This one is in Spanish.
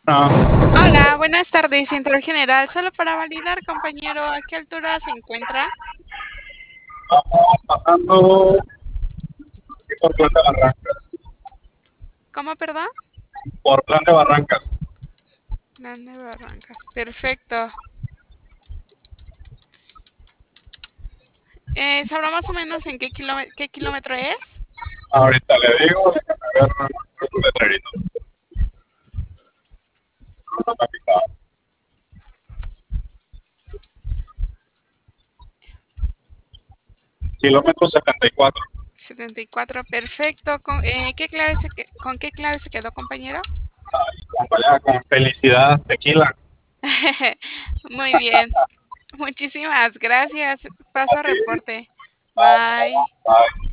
Ah, Hola, buenas tardes, Central General. Solo para validar, compañero, ¿a qué altura se encuentra? vamos pasando por Plan de Barrancas. ¿Cómo, perdón? Por Plan de Barrancas. Plan de Barrancas. Perfecto. ¿Sabrá más o menos en qué kilómetro es? Ahorita le digo, déjame ver un letrerito. No me ha picado. Kilómetro 74. 74. Perfecto. ¿Con qué clave se quedó, compañero? Acompañada con felicidad, tequila. Muy bien. Muchísimas gracias. Paso a Así, reporte. Bye. bye.